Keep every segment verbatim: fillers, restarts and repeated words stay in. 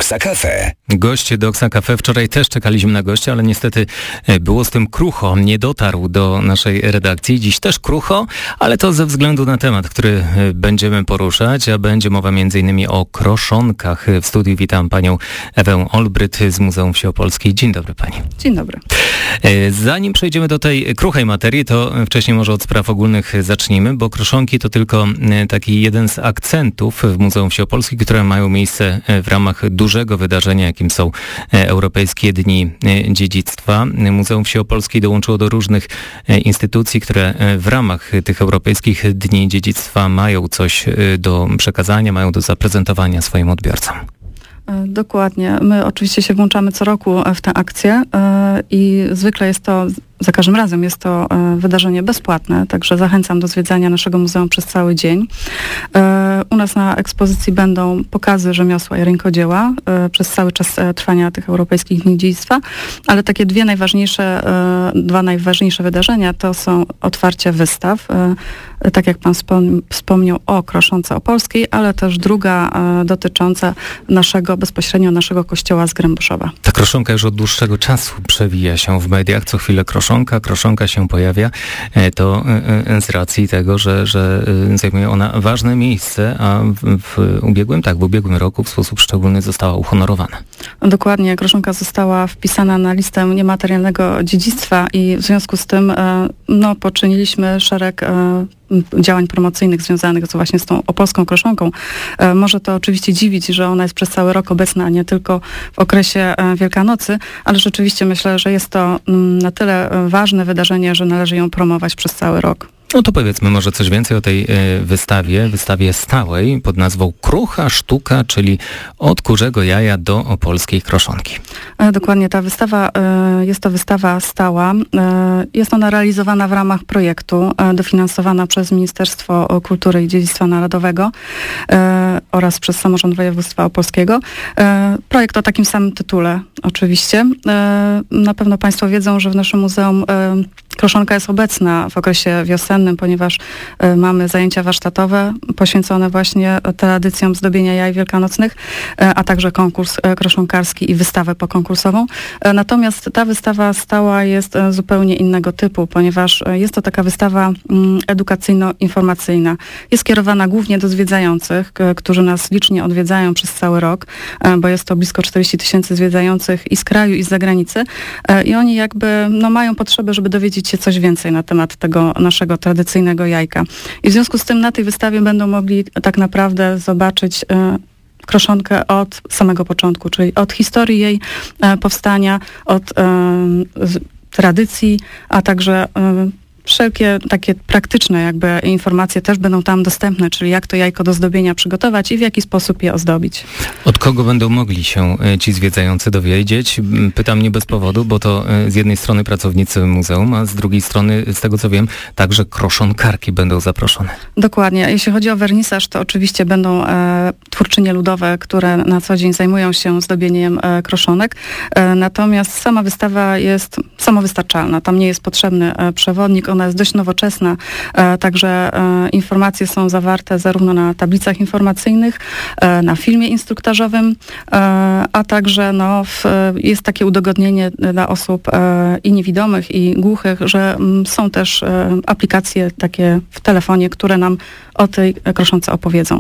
Doksa Cafe. Goście Doksa Cafe. Wczoraj też czekaliśmy na gościa, ale niestety było z tym krucho. Nie dotarł do naszej redakcji. Dziś też krucho, ale to ze względu na temat, który będziemy poruszać, a będzie mowa między innymi o kroszonkach. W studiu witam panią Ewę Olbryt z Muzeum Wsi Opolskiej. Dzień dobry pani. Dzień dobry. Zanim przejdziemy do tej kruchej materii, to wcześniej może od spraw ogólnych zacznijmy, bo kroszonki to tylko taki jeden z akcentów w Muzeum Wsi Opolskiej, które mają miejsce w ramach dużego wydarzenia, jakim są Europejskie Dni Dziedzictwa. Muzeum Wsi Opolskiej dołączyło do różnych instytucji, które w ramach tych Europejskich Dni Dziedzictwa mają coś do przekazania, mają do zaprezentowania swoim odbiorcom. Dokładnie. My oczywiście się włączamy co roku w tę akcję i zwykle jest to, za każdym razem jest to wydarzenie bezpłatne, także zachęcam do zwiedzania naszego muzeum przez cały dzień. U nas na ekspozycji będą pokazy rzemiosła i rękodzieła przez cały czas trwania tych Europejskich Dni Dziedzictwa, ale takie dwie najważniejsze, dwa najważniejsze wydarzenia to są otwarcie wystaw, tak jak pan wspomniał o Kroszonce Opolskiej, ale też druga dotycząca naszego, bezpośrednio naszego kościoła z Grębuszowa. Ta kroszonka już od dłuższego czasu przewija się w mediach, co chwilę kroszonka, kroszonka się pojawia, to z racji tego, że, że zajmuje ona ważne miejsce, a w, w ubiegłym, tak, w ubiegłym roku w sposób szczególny została uhonorowana. Dokładnie, kroszonka została wpisana na listę niematerialnego dziedzictwa i w związku z tym no, poczyniliśmy szereg działań promocyjnych związanych z właśnie z tą opolską kroszonką. Może to oczywiście dziwić, że ona jest przez cały rok obecna, a nie tylko w okresie Wielkanocy, ale rzeczywiście myślę, że jest to na tyle ważne wydarzenie, że należy ją promować przez cały rok. No to powiedzmy może coś więcej o tej y, wystawie, wystawie stałej pod nazwą Krucha Sztuka, czyli od kurzego jaja do opolskiej kroszonki. E, dokładnie, ta wystawa, e, jest to wystawa stała. E, jest ona realizowana w ramach projektu, e, dofinansowana przez Ministerstwo Kultury i Dziedzictwa Narodowego e, oraz przez Samorząd Województwa Opolskiego. E, projekt o takim samym tytule oczywiście. E, na pewno państwo wiedzą, że w naszym muzeum e, kroszonka jest obecna w okresie wiosennym, ponieważ y, mamy zajęcia warsztatowe poświęcone właśnie tradycjom zdobienia jaj wielkanocnych, y, a także konkurs y, kroszonkarski i wystawę pokonkursową. Y, natomiast ta wystawa stała jest y, zupełnie innego typu, ponieważ y, jest to taka wystawa y, edukacyjno-informacyjna. Jest kierowana głównie do zwiedzających, y, którzy nas licznie odwiedzają przez cały rok, y, bo jest to blisko czterdzieści tysięcy zwiedzających i z kraju, i z zagranicy. Y, I oni jakby no, mają potrzebę, żeby dowiedzieć się coś więcej na temat tego naszego tradycyjnego jajka. I w związku z tym na tej wystawie będą mogli tak naprawdę zobaczyć y, kroszonkę od samego początku, czyli od historii jej y, powstania, od y, tradycji, a także y, wszelkie takie praktyczne jakby informacje też będą tam dostępne, czyli jak to jajko do zdobienia przygotować i w jaki sposób je ozdobić. Od kogo będą mogli się ci zwiedzający dowiedzieć? Pytam nie bez powodu, bo to z jednej strony pracownicy muzeum, a z drugiej strony, z tego co wiem, także kroszonkarki będą zaproszone. Dokładnie. Jeśli chodzi o wernisaż, to oczywiście będą e, twórczynie ludowe, które na co dzień zajmują się zdobieniem e, kroszonek. E, natomiast sama wystawa jest samowystarczalna. Tam nie jest potrzebny e, przewodnik. Ona jest dość nowoczesna, e, także e, informacje są zawarte zarówno na tablicach informacyjnych, e, na filmie instruktażowym, e, a także no, w, jest takie udogodnienie dla osób e, i niewidomych, i głuchych, że m, są też e, aplikacje takie w telefonie, które nam o tej kroszonce opowiedzą.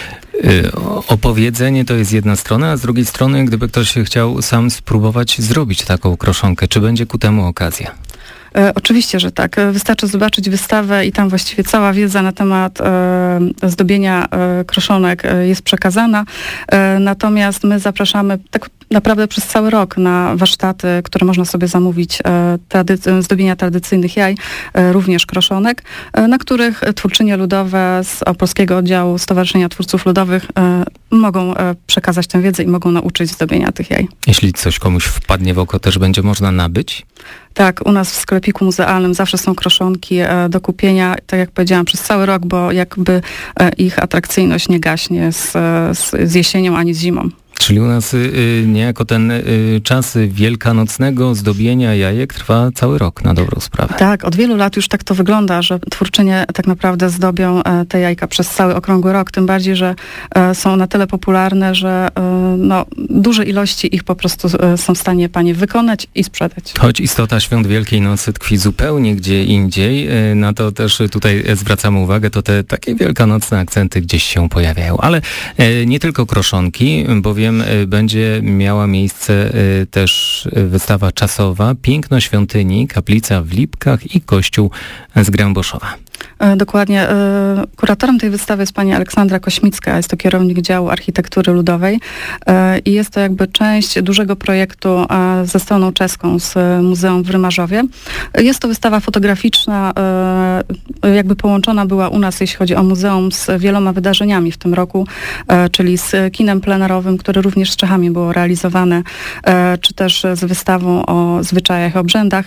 Opowiedzenie to jest jedna strona, a z drugiej strony, gdyby ktoś chciał sam spróbować zrobić taką kroszonkę, czy będzie ku temu okazja? E, oczywiście, że tak. Wystarczy zobaczyć wystawę i tam właściwie cała wiedza na temat e, zdobienia e, kroszonek e, jest przekazana. E, natomiast my zapraszamy tak naprawdę przez cały rok na warsztaty, które można sobie zamówić, e, trady- zdobienia tradycyjnych jaj, e, również kroszonek, e, na których twórczynie ludowe z Opolskiego Oddziału Stowarzyszenia Twórców Ludowych e, mogą e, przekazać tę wiedzę i mogą nauczyć zdobienia tych jaj. Jeśli coś komuś wpadnie w oko, też będzie można nabyć? Tak, u nas w sklepiku muzealnym zawsze są kroszonki e, do kupienia, tak jak powiedziałam, przez cały rok, bo jakby e, ich atrakcyjność nie gaśnie z, z, z jesienią ani z zimą. Czyli u nas y, niejako ten y, czas wielkanocnego zdobienia jajek trwa cały rok na dobrą sprawę. Tak, od wielu lat już tak to wygląda, że twórczynie tak naprawdę zdobią e, te jajka przez cały okrągły rok, tym bardziej, że e, są na tyle popularne, że e, no, duże ilości ich po prostu e, są w stanie panie wykonać i sprzedać. Choć istota świąt Wielkiej Nocy tkwi zupełnie gdzie indziej, e, na to też tutaj zwracamy uwagę, to te takie wielkanocne akcenty gdzieś się pojawiają. Ale e, nie tylko kroszonki, bowiem będzie miała miejsce też wystawa czasowa Piękno świątyni, kaplica w Lipkach i kościół z Gręboszowa. Dokładnie. Kuratorem tej wystawy jest pani Aleksandra Kośmicka, jest to kierownik działu architektury ludowej i jest to jakby część dużego projektu ze stroną czeską z Muzeum w Rymarzowie. Jest to wystawa fotograficzna, jakby połączona była u nas, jeśli chodzi o muzeum, z wieloma wydarzeniami w tym roku, czyli z kinem plenerowym, które również z Czechami było realizowane, czy też z wystawą o zwyczajach i obrzędach.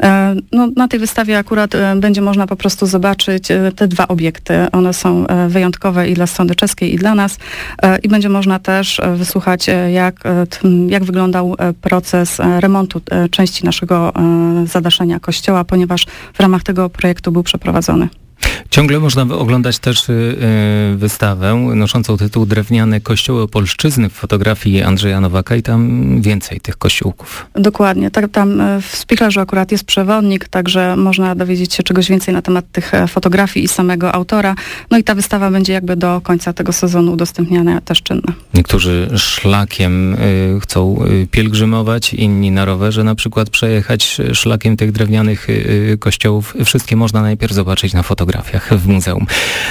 No, na tej wystawie akurat będzie można po prostu zobaczyć te dwa obiekty. One są wyjątkowe i dla strony czeskiej, i dla nas. I będzie można też wysłuchać, jak, jak wyglądał proces remontu części naszego zadaszenia kościoła, ponieważ w ramach tego projektu był przeprowadzony. Ciągle można oglądać też y, wystawę noszącą tytuł Drewniane kościoły Opolszczyzny w fotografii Andrzeja Nowaka i tam więcej tych kościółków. Dokładnie. Tak, tam w spichlerzu akurat jest przewodnik, także można dowiedzieć się czegoś więcej na temat tych fotografii i samego autora. No i ta wystawa będzie jakby do końca tego sezonu udostępniana też czynna. Niektórzy szlakiem y, chcą y, pielgrzymować, inni na rowerze na przykład przejechać szlakiem tych drewnianych y, kościołów. Wszystkie można najpierw zobaczyć na fotografiach w muzeum.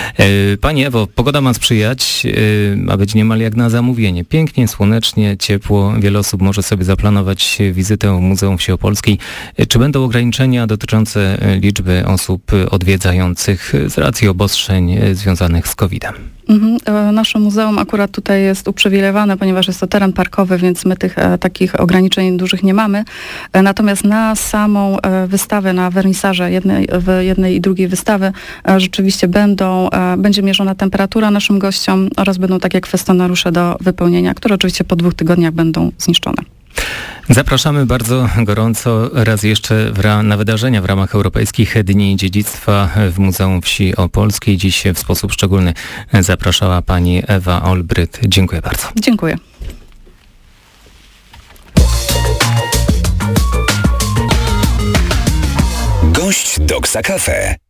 Pani Ewo, pogoda ma sprzyjać, ma być niemal jak na zamówienie. Pięknie, słonecznie, ciepło. Wiele osób może sobie zaplanować wizytę w Muzeum Wsi Opolskiej. Czy będą ograniczenia dotyczące liczby osób odwiedzających z racji obostrzeń związanych z kowidem? Mhm. Nasze muzeum akurat tutaj jest uprzywilejowane, ponieważ jest to teren parkowy, więc my tych e, takich ograniczeń dużych nie mamy. E, natomiast na samą e, wystawę, na wernisaże jednej, w jednej i drugiej wystawy e, rzeczywiście będą, e, będzie mierzona temperatura naszym gościom oraz będą takie kwestionariusze do wypełnienia, które oczywiście po dwóch tygodniach będą zniszczone. Zapraszamy bardzo gorąco raz jeszcze w ra- na wydarzenia w ramach Europejskich Dni Dziedzictwa w Muzeum Wsi Opolskiej. Dziś w sposób szczególny zapraszała pani Ewa Olbryt. Dziękuję bardzo. Dziękuję. Gość Doksa Cafe.